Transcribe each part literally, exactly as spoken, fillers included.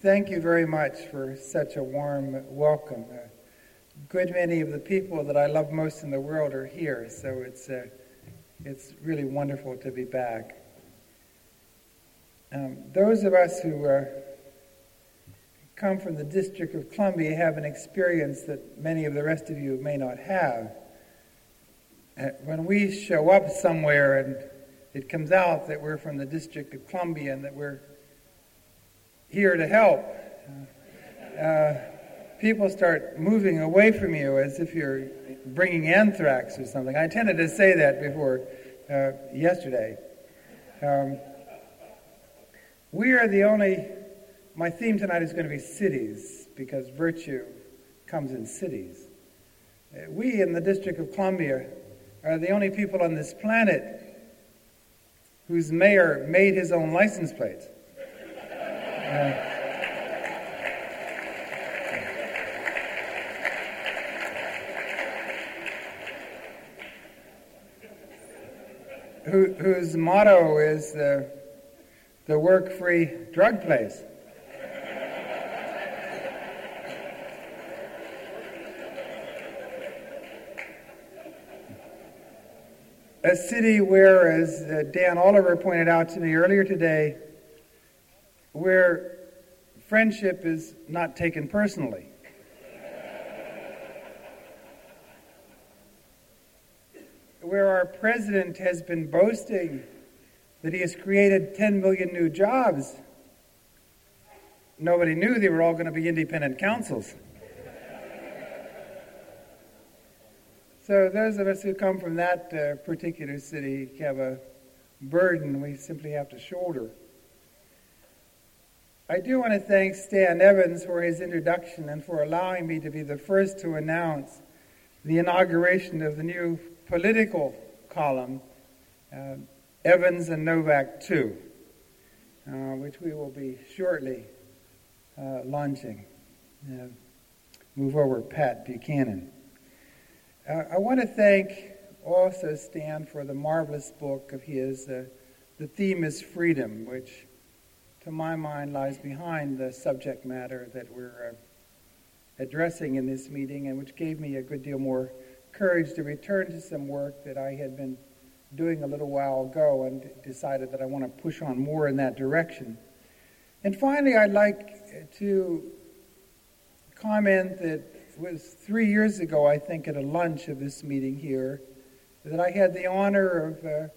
Thank you very much for such a warm welcome. A good many of the people that I love most in the world are here, so it's uh, it's really wonderful to be back. Um, those of us who uh, come from the District of Columbia have an experience that many of the rest of you may not have. Uh, when we show up somewhere and it comes out that we're from the District of Columbia and that we're here to help, uh, people start moving away from you as if you're bringing anthrax or something. I intended to say that before uh, yesterday. Um, we are the only, my theme tonight is going to be cities, because virtue comes in cities. Uh, we in the District of Columbia are the only people on this planet whose mayor made his own license plates. Uh, who, whose motto is uh, the work-free drug place. A city where, as uh, Dan Oliver pointed out to me earlier today, where friendship is not taken personally. Where our president has been boasting that he has created ten million new jobs. Nobody knew they were all going to be independent councils. So those of us who come from that uh, particular city have a burden we simply have to shoulder. I do want to thank Stan Evans for his introduction and for allowing me to be the first to announce the inauguration of the new political column, uh, Evans and Novak two, uh, which we will be shortly uh, launching. Uh, move over, Pat Buchanan. Uh, I want to thank also Stan for the marvelous book of his, uh, The Theme is Freedom, which to my mind lies behind the subject matter that we're uh, addressing in this meeting, and which gave me a good deal more courage to return to some work that I had been doing a little while ago and decided that I want to push on more in that direction. And finally, I'd like to comment that it was three years ago, I think, at a lunch of this meeting here, that I had the honor of uh,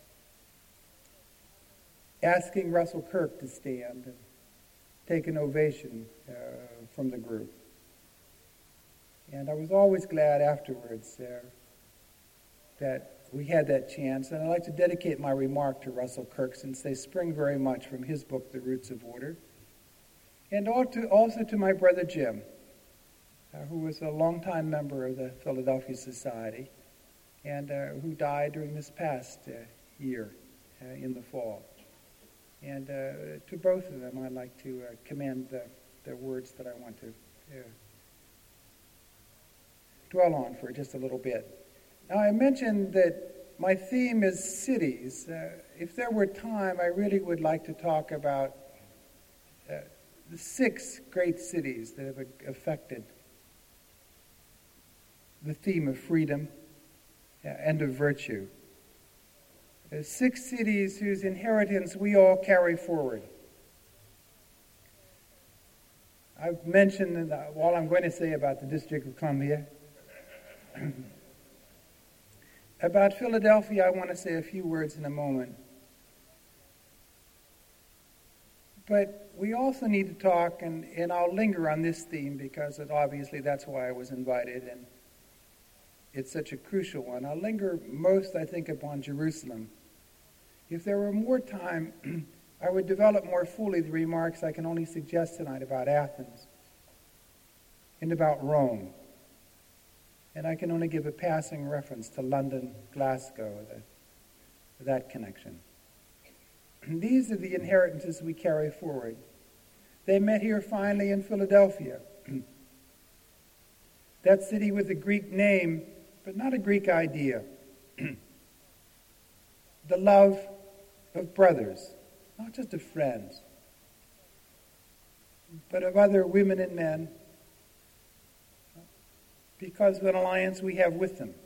asking Russell Kirk to stand and take an ovation uh, from the group. And I was always glad afterwards uh, that we had that chance. And I'd like to dedicate my remark to Russell Kirk, since they spring very much from his book, The Roots of Order. And also to my brother Jim, uh, who was a longtime member of the Philadelphia Society and uh, who died during this past uh, year uh, in the fall. And uh, to both of them, I'd like to uh, commend the, the words that I want to uh, dwell on for just a little bit. Now, I mentioned that my theme is cities. Uh, if there were time, I really would like to talk about uh, the six great cities that have affected the theme of freedom uh, and of virtue. Uh, six cities whose inheritance we all carry forward. I've mentioned uh, all I'm going to say about the District of Columbia. About Philadelphia, I want to say a few words in a moment. But we also need to talk, and, and I'll linger on this theme because it, obviously that's why I was invited, and it's such a crucial one. I'll linger most, I think, upon Jerusalem. If there were more time, I would develop more fully the remarks I can only suggest tonight about Athens and about Rome. And I can only give a passing reference to London, Glasgow, the, that connection. These are the inheritances we carry forward. They met here finally in Philadelphia. That city with a Greek name, but not a Greek idea. The love of brothers, not just of friends. but of other women and men, because of an alliance we have with them.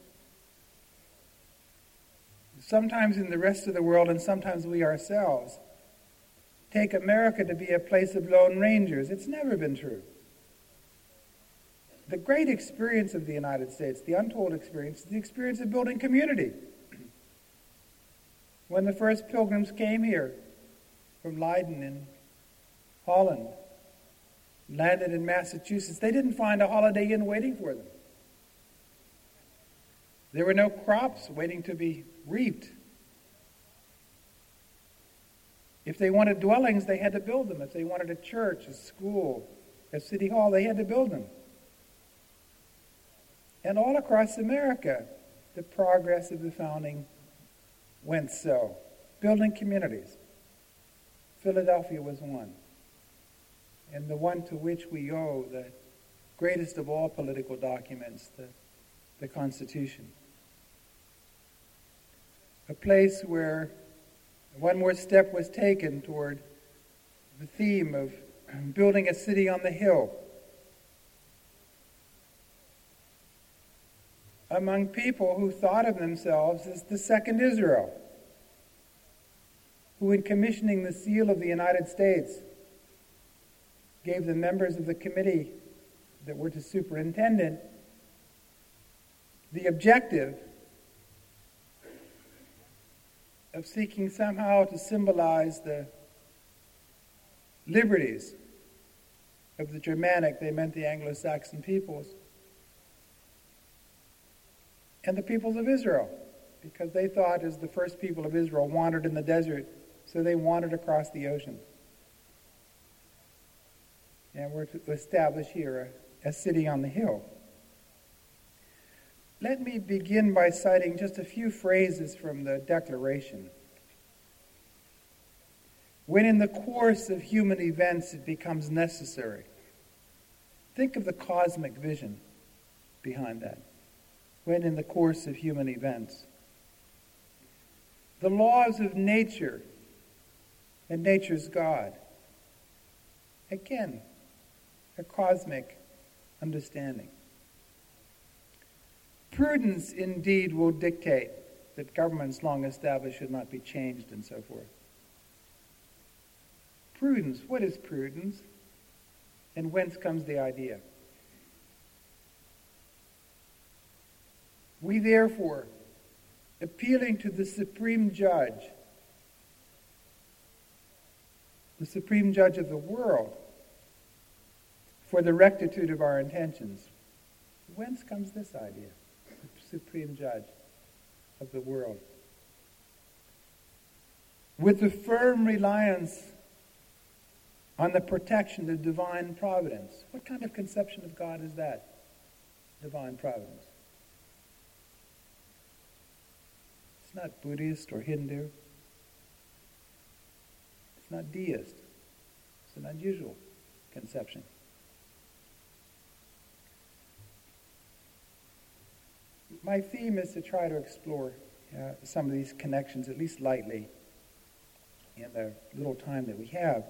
Sometimes in the rest of the world, and sometimes we ourselves, take America to be a place of lone rangers. It's never been true. The great experience of the United States, the untold experience, is the experience of building community. When the first pilgrims came here from Leiden in Holland, landed in Massachusetts, they didn't find a Holiday Inn waiting for them. There were no crops waiting to be reaped. If they wanted dwellings, they had to build them. If they wanted a church, a school, a city hall, they had to build them. And all across America, the progress of the founding went so. Building communities. Philadelphia was one. And the one to which we owe the greatest of all political documents, the, the Constitution. A place where one more step was taken toward the theme of building a city on the hill. Among people who thought of themselves as the second Israel, who in commissioning the seal of the United States gave the members of the committee that were to superintend it the objective of seeking somehow to symbolize the liberties of the Germanic, they meant the Anglo-Saxon peoples, and the peoples of Israel, because they thought as the first people of Israel wandered in the desert, so they wandered across the ocean. And we're to establish here a, a city on the hill. Let me begin by citing just a few phrases from the Declaration. When in the course of human events it becomes necessary. Think of the cosmic vision behind that. When in the course of human events. The laws of nature and nature's God. Again, a cosmic understanding. Prudence indeed will dictate that governments long established should not be changed and so forth. Prudence, what is prudence? And whence comes the idea? We therefore, appealing to the supreme judge, the supreme judge of the world, for the rectitude of our intentions. Whence comes this idea? The supreme judge of the world. With the firm reliance on the protection of divine providence. What kind of conception of God is that? Divine providence. It's not Buddhist or Hindu. It's not deist. It's an unusual conception. My theme is to try to explore uh, some of these connections, at least lightly, in the little time that we have.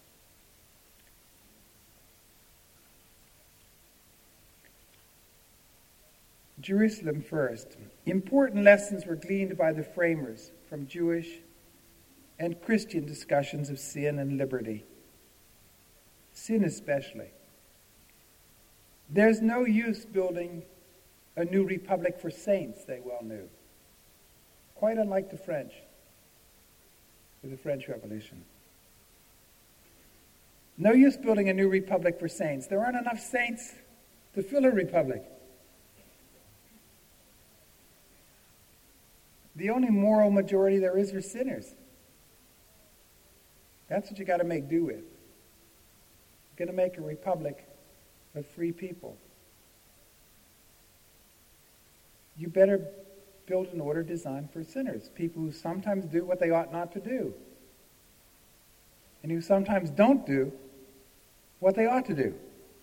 Jerusalem first. Important lessons were gleaned by the framers from Jewish and Christian discussions of sin and liberty. Sin especially. There's no use building a new republic for saints, they well knew. Quite unlike the French, with the French Revolution. No use building a new republic for saints. There aren't enough saints to fill a republic. The only moral majority there is are sinners. That's what you got to make do with. You're going to make a republic of free people. You better build an order designed for sinners, people who sometimes do what they ought not to do, and who sometimes don't do what they ought to do.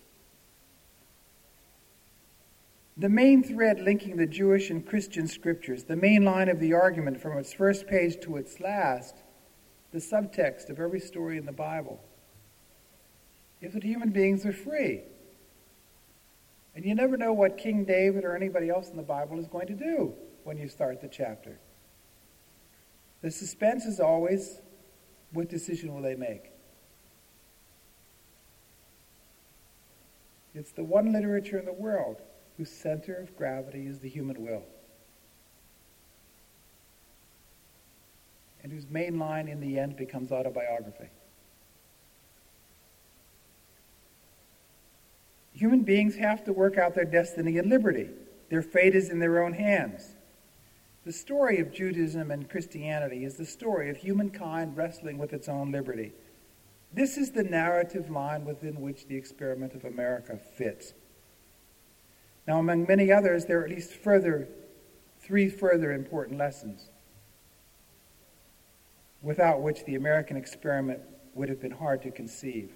The main thread linking the Jewish and Christian scriptures, the main line of the argument from its first page to its last, the subtext of every story in the Bible, is that human beings are free. And you never know what King David or anybody else in the Bible is going to do when you start the chapter. The suspense is always, what decision will they make? It's the one literature in the world whose center of gravity is the human will, and whose main line in the end becomes autobiography. Human beings have to work out their destiny in liberty. Their fate is in their own hands. The story of Judaism and Christianity is the story of humankind wrestling with its own liberty. This is the narrative line within which the experiment of America fits. Now, among many others, there are at least further, three further important lessons, without which the American experiment would have been hard to conceive.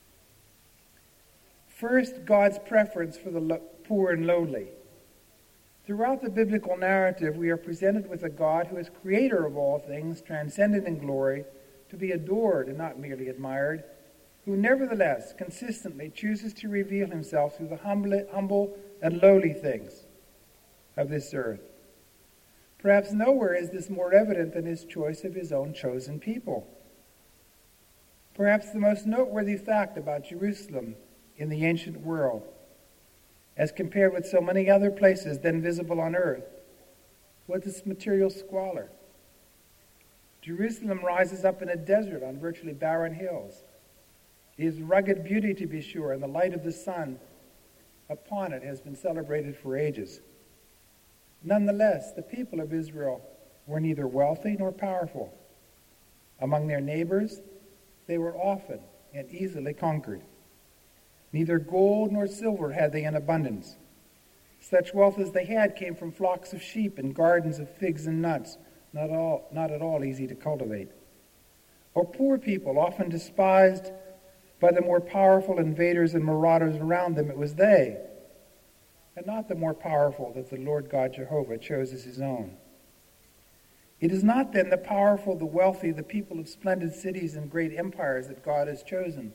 First, God's preference for the lo- poor and lowly. Throughout the biblical narrative, we are presented with a God who is creator of all things, transcendent in glory, to be adored and not merely admired, who nevertheless consistently chooses to reveal himself through the humble, humble and lowly things of this earth. Perhaps nowhere is this more evident than his choice of his own chosen people. Perhaps the most noteworthy fact about Jerusalem in the ancient world, as compared with so many other places then visible on earth, was its material squalor. Jerusalem rises up in a desert on virtually barren hills. It is rugged beauty, to be sure, and the light of the sun upon it has been celebrated for ages. Nonetheless, the people of Israel were neither wealthy nor powerful. Among their neighbors, they were often and easily conquered. Neither gold nor silver had they in abundance. Such wealth as they had came from flocks of sheep and gardens of figs and nuts, not all, not at all easy to cultivate. Or poor people, often despised by the more powerful invaders and marauders around them. It was they, and not the more powerful, that the Lord God Jehovah chose as his own. It is not then the powerful, the wealthy, the people of splendid cities and great empires that God has chosen.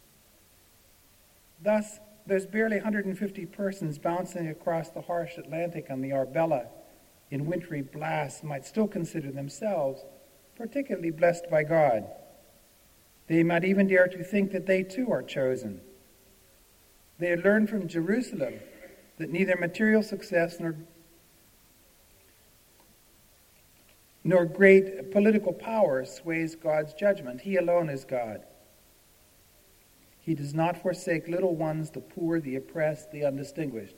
Thus, there's barely one hundred fifty persons bouncing across the harsh Atlantic on the Arbella in wintry blasts might still consider themselves particularly blessed by God. They might even dare to think that they too are chosen. They had learned from Jerusalem that neither material success nor, nor great political power sways God's judgment. He alone is God. He does not forsake little ones, the poor, the oppressed, the undistinguished.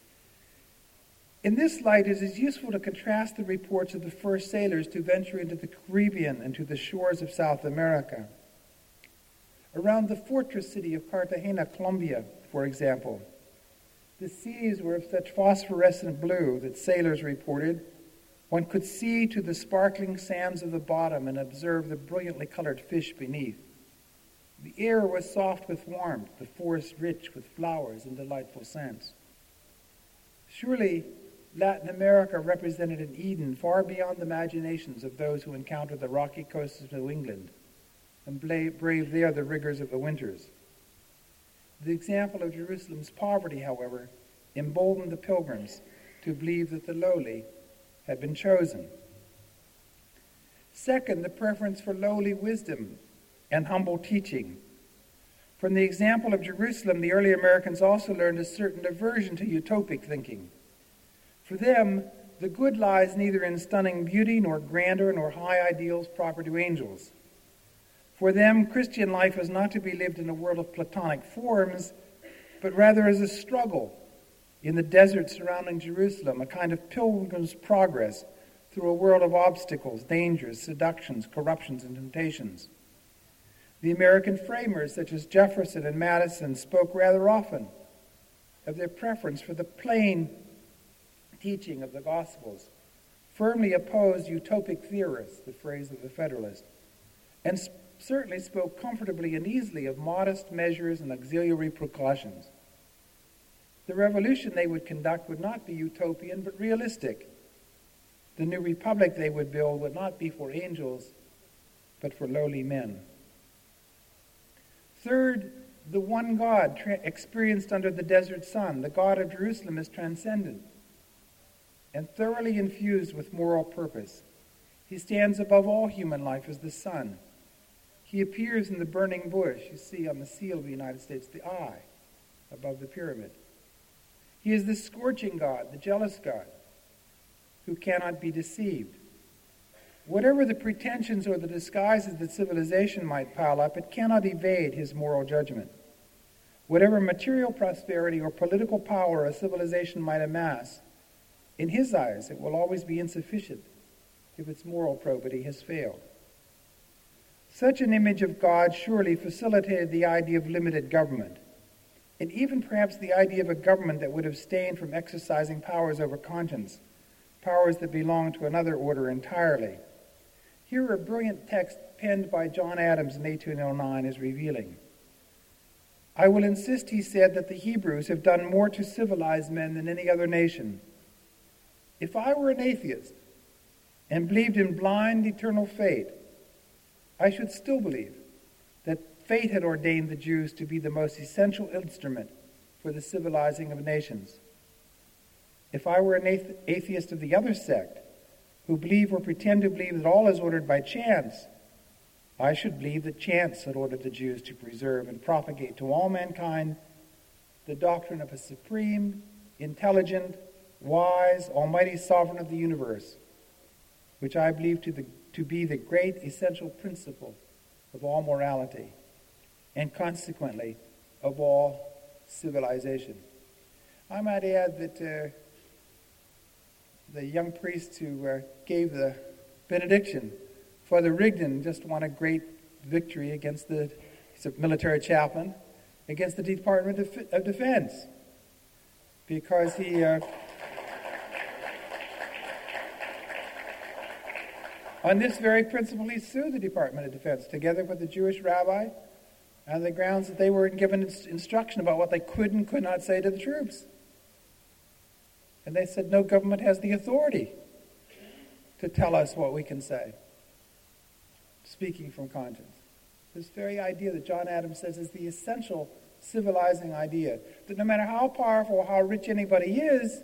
In this light, it is useful to contrast the reports of the first sailors to venture into the Caribbean and to the shores of South America. Around the fortress city of Cartagena, Colombia, for example, the seas were of such phosphorescent blue that sailors reported one could see to the sparkling sands of the bottom and observe the brilliantly colored fish beneath. The air was soft with warmth, the forest rich with flowers and delightful scents. Surely, Latin America represented an Eden far beyond the imaginations of those who encountered the rocky coasts of New England and braved there the rigors of the winters. The example of Jerusalem's poverty, however, emboldened the pilgrims to believe that the lowly had been chosen. Second, the preference for lowly wisdom and humble teaching. From the example of Jerusalem, the early Americans also learned a certain aversion to utopic thinking. For them, the good lies neither in stunning beauty, nor grandeur, nor high ideals proper to angels. For them, Christian life was not to be lived in a world of Platonic forms, but rather as a struggle in the desert surrounding Jerusalem, a kind of pilgrim's progress through a world of obstacles, dangers, seductions, corruptions, and temptations. The American framers, such as Jefferson and Madison, spoke rather often of their preference for the plain teaching of the Gospels, firmly opposed utopic theorists, the phrase of the Federalist, and sp- certainly spoke comfortably and easily of modest measures and auxiliary precautions. The revolution they would conduct would not be utopian, but realistic. The new republic they would build would not be for angels, but for lowly men. Third, The one God tra- experienced under the desert sun, the God of Jerusalem, is transcendent and thoroughly infused with moral purpose. He stands above all human life as the sun. He appears in the burning bush you see on the seal of the United States, the eye above the pyramid. He is the scorching God, the jealous God, who cannot be deceived. Whatever the pretensions or the disguises that civilization might pile up, it cannot evade his moral judgment. Whatever material prosperity or political power a civilization might amass, in his eyes it will always be insufficient if its moral probity has failed. Such an image of God surely facilitated the idea of limited government, and even perhaps the idea of a government that would abstain from exercising powers over conscience, powers that belong to another order entirely. Here a brilliant text penned by John Adams in eighteen oh nine is revealing. I will insist, he said, that the Hebrews have done more to civilize men than any other nation. If I were an atheist and believed in blind eternal fate, I should still believe that fate had ordained the Jews to be the most essential instrument for the civilizing of nations. If I were an athe- atheist of the other sect, who believe or pretend to believe that all is ordered by chance, I should believe that chance had ordered the Jews to preserve and propagate to all mankind the doctrine of a supreme, intelligent, wise, almighty sovereign of the universe, which I believe to, the, to be the great essential principle of all morality, and consequently of all civilization. I might add that uh, the young priest who uh, gave the benediction, Father Rigdon, just won a great victory against the, he's a military chaplain, against the Department of, of Defense, because he uh, on this very principle he sued the Department of Defense together with the Jewish rabbi on the grounds that they were given instruction about what they could and could not say to the troops. And they said no government has the authority to tell us what we can say, speaking from conscience. This very idea that John Adams says is the essential civilizing idea, that no matter how powerful or how rich anybody is,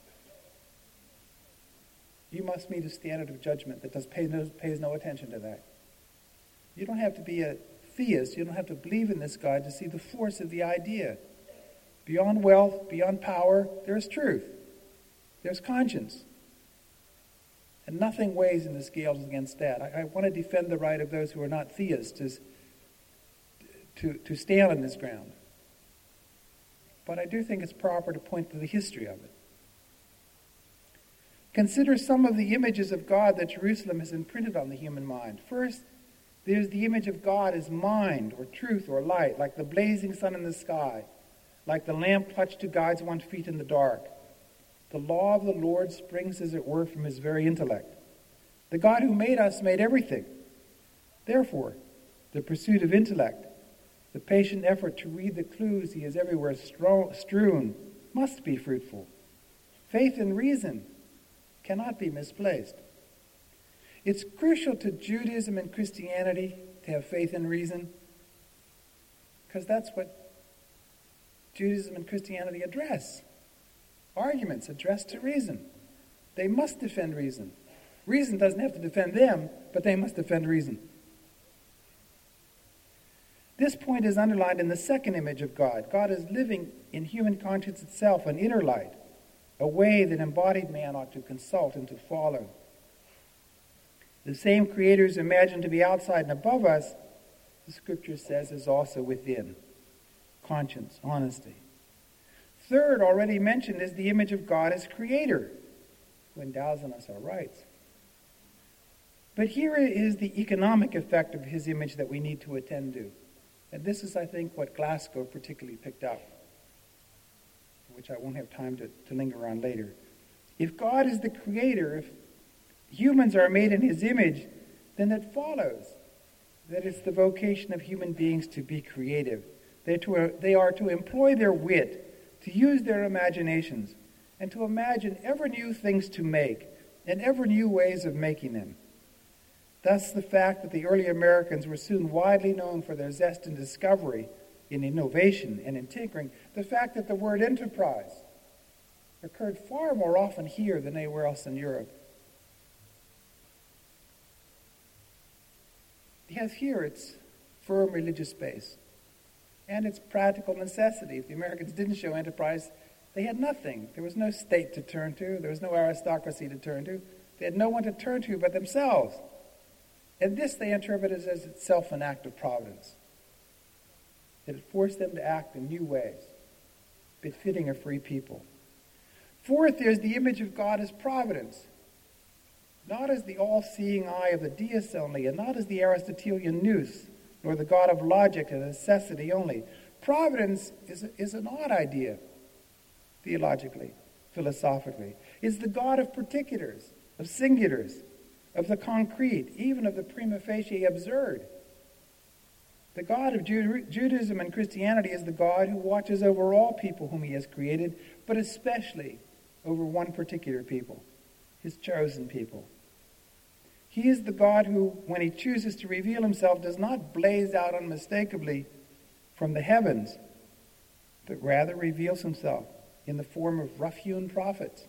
you must meet a standard of judgment that does pay no, pays no attention to that. You don't have to be a theist, you don't have to believe in this God to see the force of the idea. Beyond wealth, beyond power, there's truth. There's conscience. And nothing weighs in the scales against that. I, I want to defend the right of those who are not theists to, to, to stand on this ground. But I do think it's proper to point to the history of it. Consider some of the images of God that Jerusalem has imprinted on the human mind. First, there's the image of God as mind, or truth, or light, like the blazing sun in the sky, like the lamp clutched to guide one's feet in the dark. The law of the Lord springs, as it were, from his very intellect. The God who made us made everything. Therefore, the pursuit of intellect, the patient effort to read the clues he has everywhere strewn, must be fruitful. Faith and reason cannot be misplaced. It's crucial to Judaism and Christianity to have faith and reason, because that's what Judaism and Christianity address. Arguments addressed to reason. They must defend reason. Reason doesn't have to defend them, but they must defend reason. This point is underlined in the second image of God. God is living in human conscience itself, an inner light, a way that embodied man ought to consult and to follow. The same Creator is imagined to be outside and above us, the Scripture says, is also within. Conscience, honesty. Third, already mentioned, is the image of God as Creator, who endows in us our rights. But here is the economic effect of his image that we need to attend to. And this is, I think, what Glasgow particularly picked up, which I won't have time to, to linger on later. If God is the Creator, if humans are made in his image, then it follows that it's the vocation of human beings to be creative. They're to, they are to employ their wit, to use their imaginations, and to imagine ever new things to make, and ever new ways of making them. Thus, the fact that the early Americans were soon widely known for their zest in discovery in innovation and in tinkering. The fact that the word enterprise occurred far more often here than anywhere else in Europe. Yes, here it's firm religious base, and it's practical necessity. If the Americans didn't show enterprise, they had nothing. There was no state to turn to. There was no aristocracy to turn to. They had no one to turn to but themselves. And this they interpreted as itself an act of providence, that it forced them to act in new ways, befitting a free people. Fourth, there's the image of God as providence, not as the all-seeing eye of the deists only, and not as the Aristotelian nous, nor the God of logic and necessity only. Providence is, is an odd idea, theologically, philosophically. It's the God of particulars, of singulars, of the concrete, even of the prima facie absurd. The God of Judaism and Christianity is the God who watches over all people whom he has created, but especially over one particular people, his chosen people. He is the God who, when he chooses to reveal himself, does not blaze out unmistakably from the heavens, but rather reveals himself in the form of rough-hewn prophets,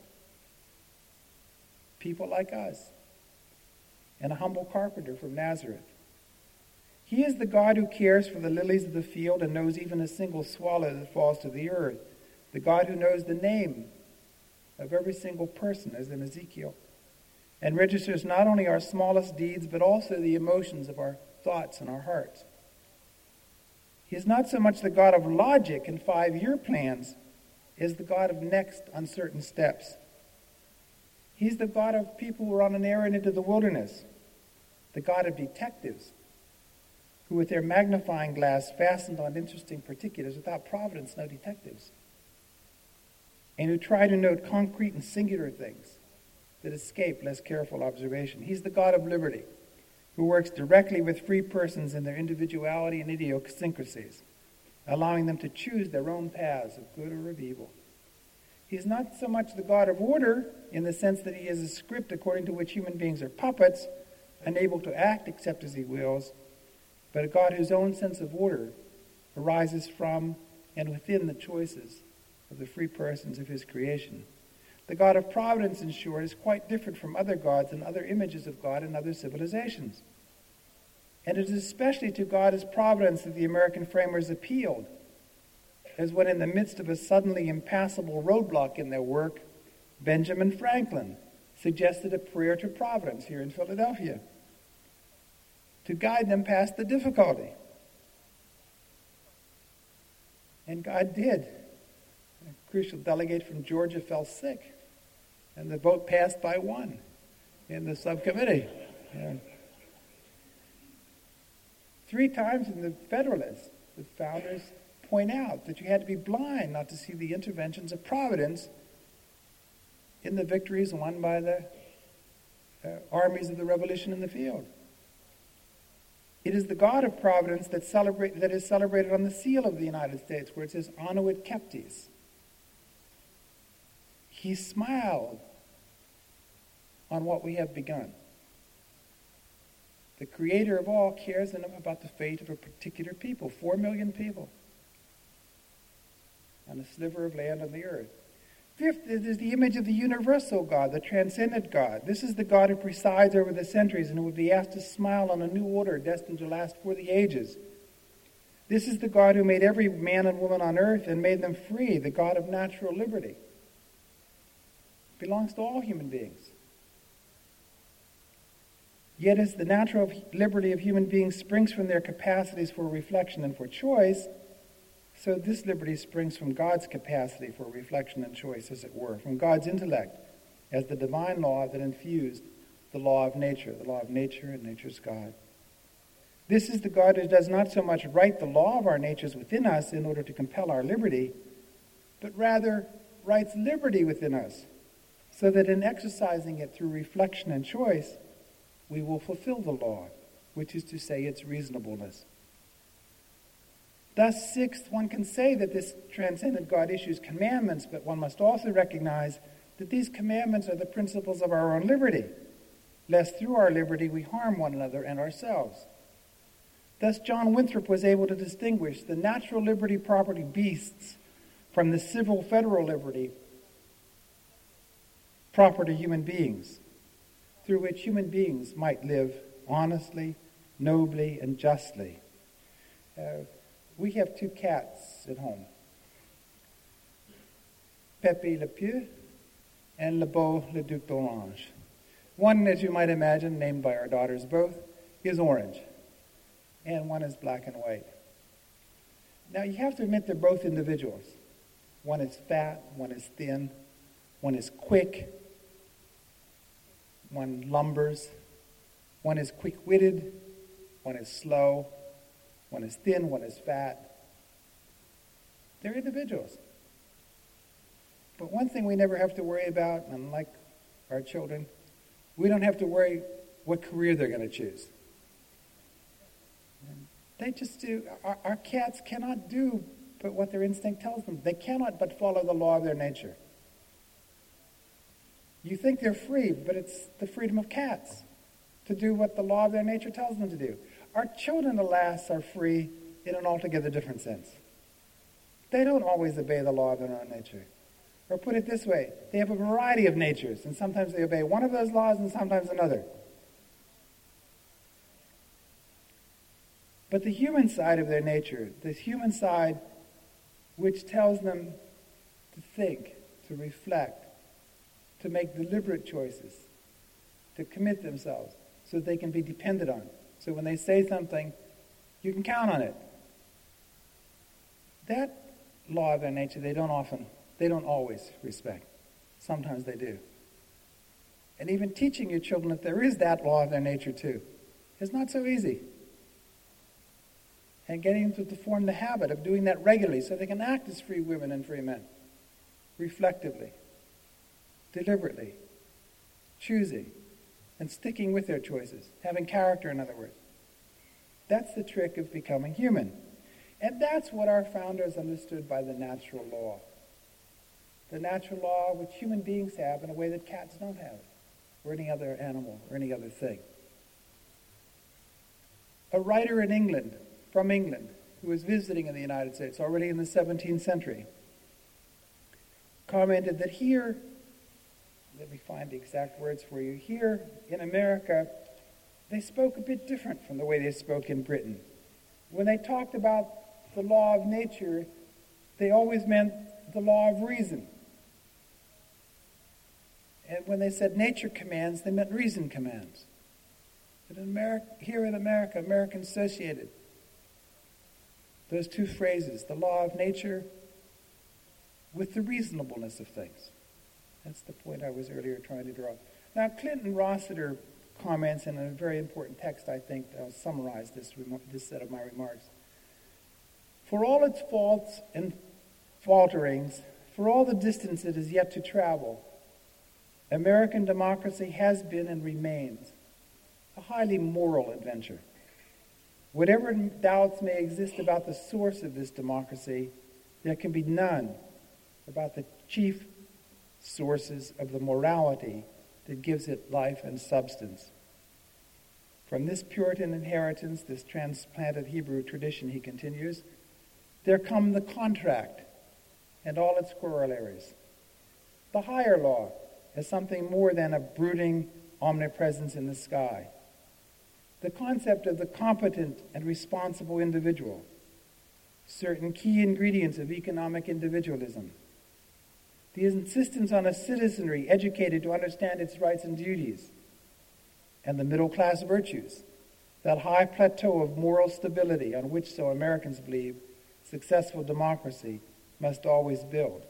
people like us, and a humble carpenter from Nazareth. He is the God who cares for the lilies of the field and knows even a single swallow that falls to the earth, the God who knows the name of every single person, as in Ezekiel, and registers not only our smallest deeds, but also the emotions of our thoughts and our hearts. He is not so much the God of logic and five-year plans as the God of next uncertain steps. He's the God of people who are on an errand into the wilderness, the God of detectives, who with their magnifying glass fastened on interesting particulars, without providence, no detectives, and who try to note concrete and singular things that escape less careful observation. He's the God of liberty, who works directly with free persons in their individuality and idiosyncrasies, allowing them to choose their own paths of good or of evil. He's not so much the God of order in the sense that he is a script according to which human beings are puppets, unable to act except as he wills, but a God whose own sense of order arises from and within the choices of the free persons of his creation. The God of providence, in short, is quite different from other gods and other images of God in other civilizations. And it is especially to God as providence that the American framers appealed, as when in the midst of a suddenly impassable roadblock in their work, Benjamin Franklin suggested a prayer to providence here in Philadelphia to guide them past the difficulty. And God did. A crucial delegate from Georgia fell sick, and the vote passed by one in the subcommittee. Yeah. Three times in the Federalist, the founders point out that you had to be blind not to see the interventions of providence in the victories won by the uh, armies of the Revolution in the field. It is the God of providence that, celebrate, that is celebrated on the seal of the United States, where it says, Annuit Captis. He smiled on what we have begun. The Creator of all cares enough about the fate of a particular people, four million people, on a sliver of land on the earth. Fifth, it is the image of the universal God, the transcendent God. This is the God who presides over the centuries and who would be asked to smile on a new order destined to last for the ages. This is the God who made every man and woman on earth and made them free, the God of natural liberty. It belongs to all human beings. Yet as the natural liberty of human beings springs from their capacities for reflection and for choice, so this liberty springs from God's capacity for reflection and choice, as it were, from God's intellect as the divine law that infused the law of nature, the law of nature and nature's God. This is the God who does not so much write the law of our natures within us in order to compel our liberty, but rather writes liberty within us, so that in exercising it through reflection and choice, we will fulfill the law, which is to say its reasonableness. Thus, sixth, one can say that this transcendent God issues commandments, but one must also recognize that these commandments are the principles of our own liberty, lest through our liberty we harm one another and ourselves. Thus, John Winthrop was able to distinguish the natural liberty property beasts from the civil federal liberty property human beings, through which human beings might live honestly, nobly, and justly. Uh, we have two cats at home, Pepe Le Pieux and Le Beau Le Duc d'Orange. One, as you might imagine, named by our daughters both, is orange, and one is black and white. Now, you have to admit they're both individuals. One is fat, one is thin, one is quick, one lumbers, one is quick-witted, one is slow, one is thin, one is fat. They're individuals. But one thing we never have to worry about, unlike our children, we don't have to worry what career they're going to choose. They just do. Our, our cats cannot do but what their instinct tells them. They cannot but follow the law of their nature. You think they're free, but it's the freedom of cats to do what the law of their nature tells them to do. Our children, alas, are free in an altogether different sense. They don't always obey the law of their own nature. Or put it this way, they have a variety of natures, and sometimes they obey one of those laws and sometimes another. But the human side of their nature, the human side which tells them to think, to reflect, to make deliberate choices, to commit themselves so that they can be depended on. So when they say something, you can count on it. That law of their nature, they don't often, they don't always respect. Sometimes they do. And even teaching your children that there is that law of their nature too is not so easy. And getting them to form the habit of doing that regularly so they can act as free women and free men, reflectively, deliberately, choosing, and sticking with their choices, having character, in other words. That's the trick of becoming human. And that's what our founders understood by the natural law. The natural law which human beings have in a way that cats don't have, or any other animal, or any other thing. A writer in England, from England, who was visiting in the United States already in the seventeenth century, commented that here, let me find the exact words for you, here in America, they spoke a bit different from the way they spoke in Britain. When they talked about the law of nature, they always meant the law of reason. And when they said nature commands, they meant reason commands. But in America, here in America, Americans associated those two phrases, the law of nature with the reasonableness of things. That's the point I was earlier trying to draw. Now, Clinton Rossiter comments in a very important text, I think, I'll summarize this, this set of my remarks. For all its faults and falterings, for all the distance it is yet to travel, American democracy has been and remains a highly moral adventure. Whatever doubts may exist about the source of this democracy, there can be none about the chief sources of the morality that gives it life and substance. From this Puritan inheritance, this transplanted Hebrew tradition, he continues, there come the contract and all its corollaries. The higher law as something more than a brooding omnipresence in the sky. The concept of the competent and responsible individual. Certain key ingredients of economic individualism. The insistence on a citizenry educated to understand its rights and duties. And the middle-class virtues. That high plateau of moral stability on which, so Americans believe, successful democracy must always build.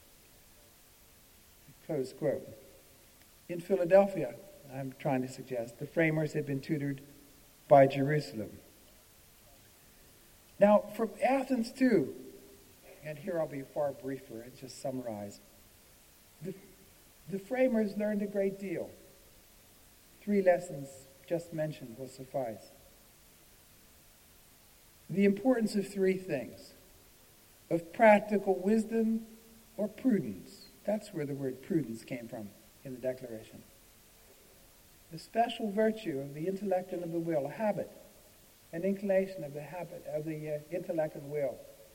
Close quote. In Philadelphia, I'm trying to suggest, the framers had been tutored by Jerusalem. Now, from Athens too, and here I'll be far briefer and just summarize, the, the framers learned a great deal. Three lessons just mentioned will suffice. The importance of three things: of practical wisdom or prudence. That's where the word prudence came from in the Declaration. The special virtue of the intellect and of the will, a habit, an inclination of the habit of the uh, intellect and will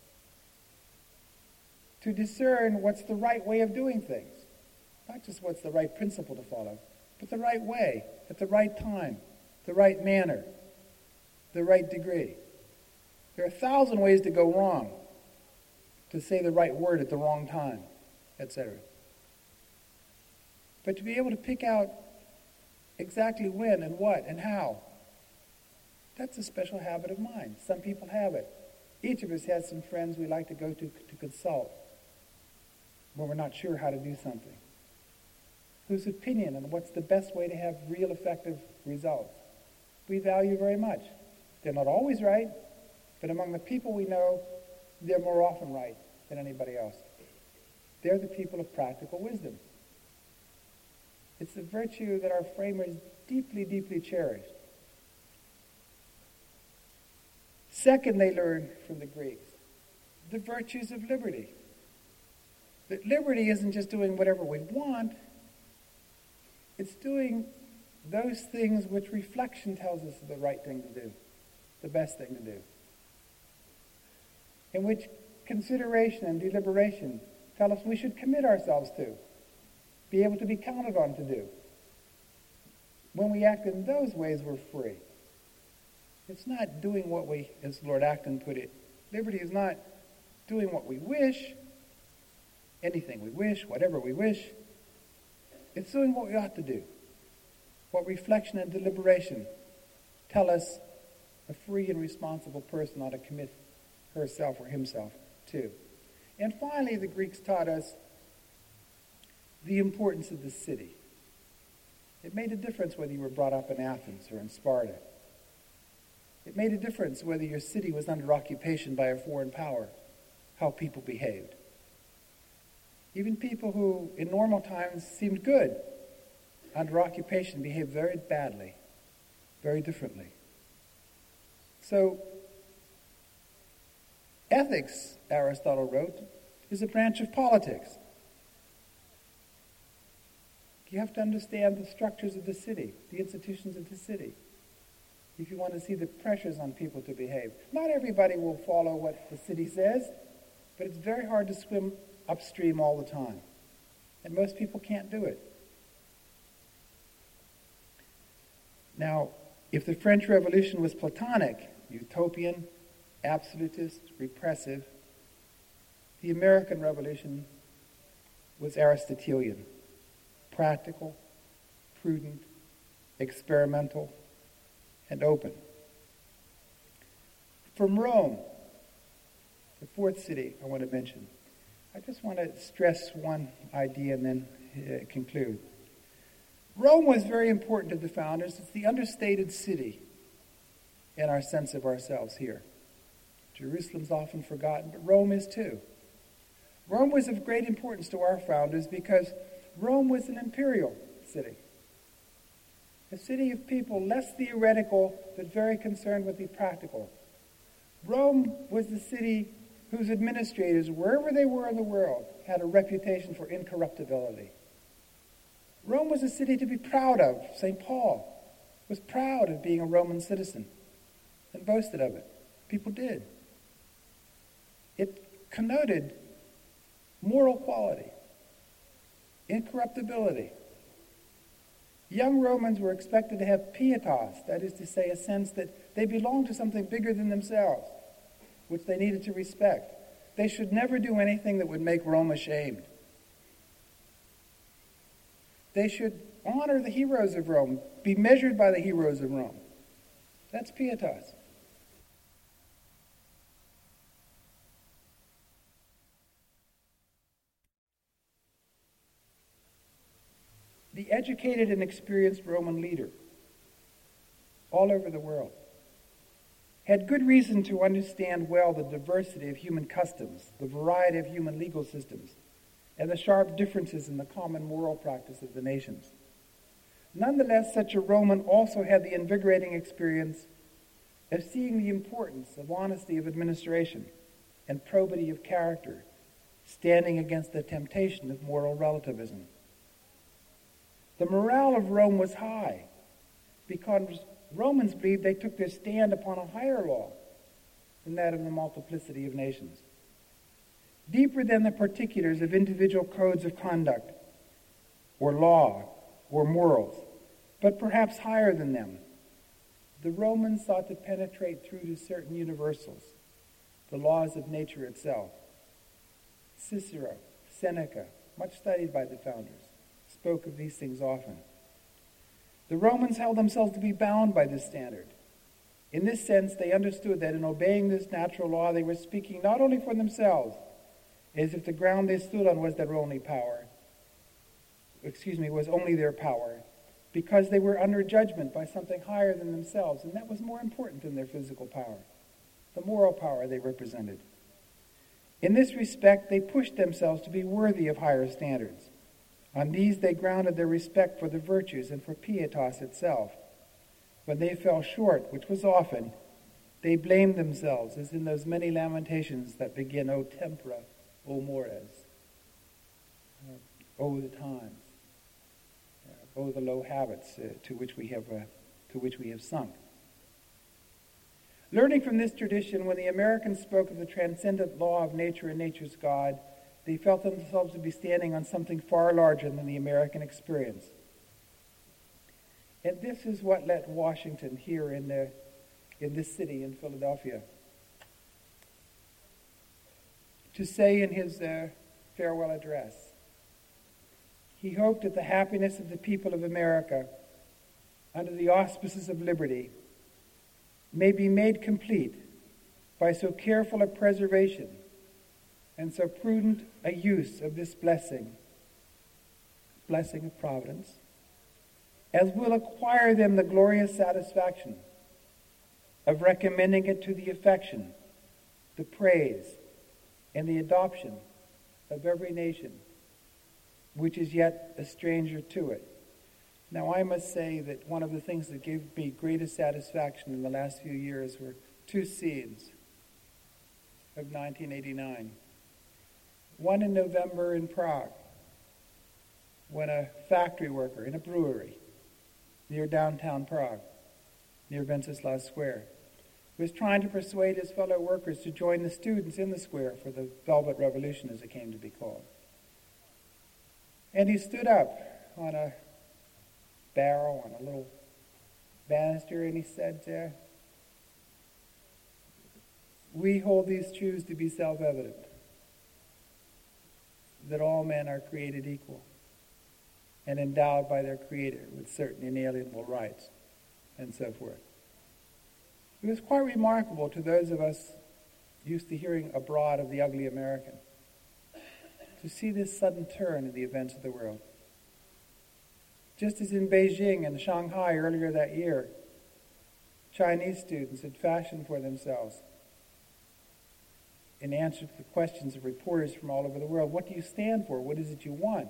to discern what's the right way of doing things. Not just what's the right principle to follow, but the right way, at the right time, the right manner, the right degree. There are a thousand ways to go wrong, to say the right word at the wrong time, et cetera. But to be able to pick out exactly when and what and how, that's a special habit of mind. Some people have it. Each of us has some friends we like to go to to consult when we're not sure how to do something, whose opinion on what's the best way to have real effective results we value very much. They're not always right, but among the people we know, they're more often right than anybody else. They're the people of practical wisdom. It's a virtue that our framers deeply, deeply cherished. Second, they learned from the Greeks the virtues of liberty. That liberty isn't just doing whatever we want, it's doing those things which reflection tells us are the right thing to do, the best thing to do, in which consideration and deliberation tell us we should commit ourselves to, be able to be counted on to do. When we act in those ways, we're free. It's not doing what we, as Lord Acton put it, liberty is not doing what we wish, anything we wish, whatever we wish. It's doing what we ought to do, what reflection and deliberation tell us a free and responsible person ought to commit herself or himself to. And finally, the Greeks taught us the importance of the city. It made a difference whether you were brought up in Athens or in Sparta. It made a difference whether your city was under occupation by a foreign power, how people behaved. Even people who in normal times seemed good, under occupation behaved very badly, very differently. So, ethics, Aristotle wrote, is a branch of politics. You have to understand the structures of the city, the institutions of the city, if you want to see the pressures on people to behave. Not everybody will follow what the city says, but it's very hard to swim upstream all the time. And most people can't do it. Now, if the French Revolution was Platonic, utopian, absolutist, repressive, the American Revolution was Aristotelian, practical, prudent, experimental, and open. From Rome, the fourth city I want to mention, I just want to stress one idea and then uh, conclude. Rome was very important to the founders. It's the understated city in our sense of ourselves here. Jerusalem's often forgotten, but Rome is too. Rome was of great importance to our founders because Rome was an imperial city. A city of people less theoretical but very concerned with the practical. Rome was the city whose administrators, wherever they were in the world, had a reputation for incorruptibility. Rome was a city to be proud of. Saint Paul was proud of being a Roman citizen and boasted of it. People did. It connoted moral quality, incorruptibility. Young Romans were expected to have pietas, that is to say, a sense that they belonged to something bigger than themselves, which they needed to respect. They should never do anything that would make Rome ashamed. They should honor the heroes of Rome, be measured by the heroes of Rome. That's pietas. The educated and experienced Roman leader all over the world had good reason to understand well the diversity of human customs, the variety of human legal systems, and the sharp differences in the common moral practice of the nations. Nonetheless, such a Roman also had the invigorating experience of seeing the importance of honesty of administration and probity of character, standing against the temptation of moral relativism. The morale of Rome was high because Romans believed they took their stand upon a higher law than that of the multiplicity of nations. Deeper than the particulars of individual codes of conduct, or law, or morals, but perhaps higher than them, the Romans sought to penetrate through to certain universals, the laws of nature itself. Cicero, Seneca, much studied by the founders, spoke of these things often. The Romans held themselves to be bound by this standard. In this sense, they understood that in obeying this natural law, they were speaking not only for themselves, as if the ground they stood on was their only power, excuse me, was only their power, because they were under judgment by something higher than themselves, and that was more important than their physical power, the moral power they represented. In this respect, they pushed themselves to be worthy of higher standards. On these they grounded their respect for the virtues and for pietas itself. When they fell short, which was often, they blamed themselves, as in those many lamentations that begin, O tempora, O mores, uh, O the times, uh, O the low habits uh, to which we have uh, to which we have sunk. Learning from this tradition, when the Americans spoke of the transcendent law of nature and nature's God, they felt themselves to be standing on something far larger than the American experience. And this is what led Washington here in, the, in this city, in Philadelphia, to say in his uh, farewell address, he hoped that the happiness of the people of America, under the auspices of liberty, may be made complete by so careful a preservation and so prudent a use of this blessing, blessing of providence, as will acquire them the glorious satisfaction of recommending it to the affection, the praise, and the adoption of every nation which is yet a stranger to it. Now, I must say that one of the things that gave me greatest satisfaction in the last few years were two scenes of nineteen eighty-nine. One in November in Prague, when a factory worker in a brewery near downtown Prague, near Wenceslas Square, was trying to persuade his fellow workers to join the students in the square for the Velvet Revolution, as it came to be called. And he stood up on a barrel, on a little banister, and he said, uh, we hold these truths to be self-evident, that all men are created equal and endowed by their Creator with certain inalienable rights, and so forth. It was quite remarkable to those of us used to hearing abroad of the ugly American to see this sudden turn in the events of the world. Just as in Beijing and Shanghai earlier that year, Chinese students had fashioned for themselves, in answer to the questions of reporters from all over the world, what do you stand for? What is it you want?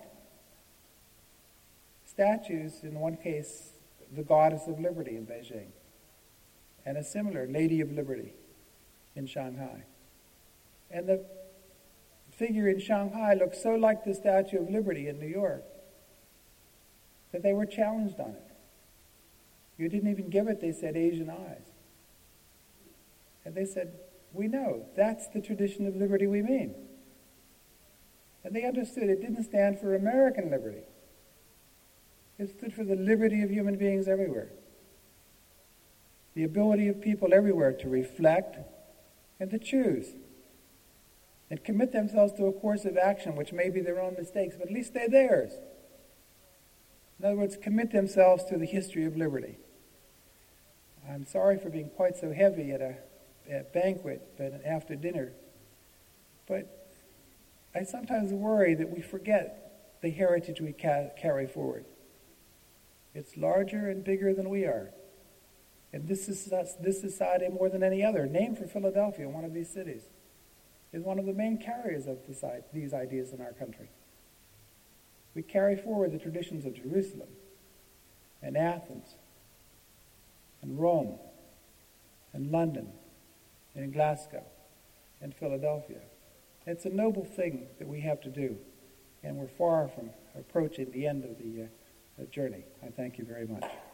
Statues, in one case, the Goddess of Liberty in Beijing, and a similar Lady of Liberty in Shanghai. And the figure in Shanghai looked so like the Statue of Liberty in New York that they were challenged on it. You didn't even give it, they said, Asian eyes. And they said, we know, that's the tradition of liberty we mean. And they understood it didn't stand for American liberty. It stood for the liberty of human beings everywhere. The ability of people everywhere to reflect and to choose and commit themselves to a course of action which may be their own mistakes, but at least they're theirs. In other words, commit themselves to the history of liberty. I'm sorry for being quite so heavy at a, a banquet but after dinner, but I sometimes worry that we forget the heritage we ca- carry forward. It's larger and bigger than we are. And this is this society, more than any other, named for Philadelphia, one of these cities, is one of the main carriers of this, these ideas in our country. We carry forward the traditions of Jerusalem and Athens and Rome and London and Glasgow and Philadelphia. It's a noble thing that we have to do, and we're far from approaching the end of the uh, journey. I thank you very much.